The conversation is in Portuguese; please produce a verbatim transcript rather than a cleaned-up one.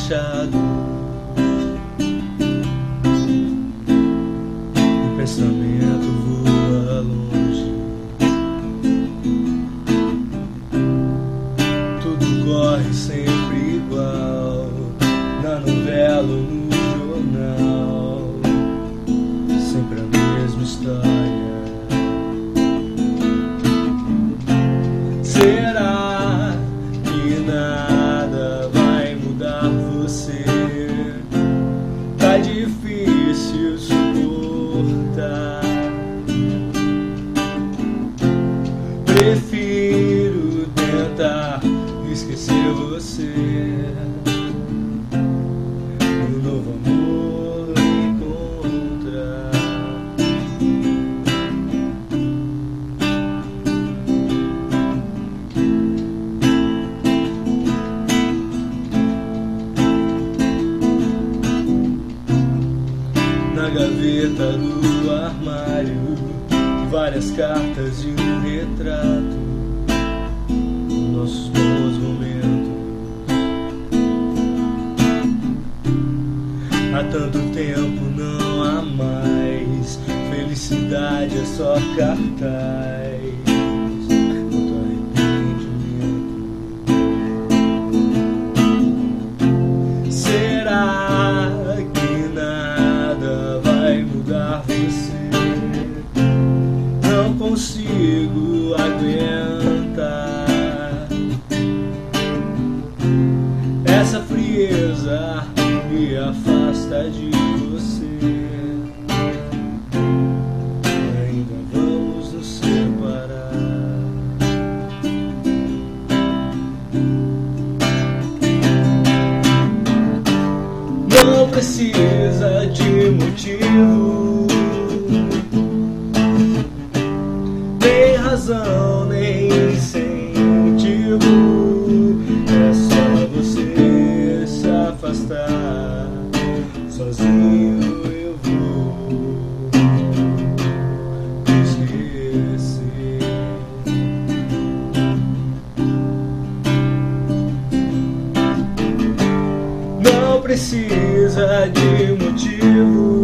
fechado, o pensamento voa longe, tudo corre sempre igual, na novela ou no jornal, sempre a mesma história. Será que nada vai mudar você? Tá difícil suportar. Prefiro tentar esquecer você. Um novo amor encontrar. Na gaveta do armário, várias cartas e um retrato, nossos bons momentos. Há tanto tempo não há mais, felicidade é só cartaz. Quanto arrependimento. Será que nada vai mudar você? Não consigo aguentar essa frieza, me afasta de você. Ainda vamos nos separar. Não precisa de motivo, nem razão, nem incentivo. É só você se afastar. Sozinho eu vou esquecer. Não precisa de motivo,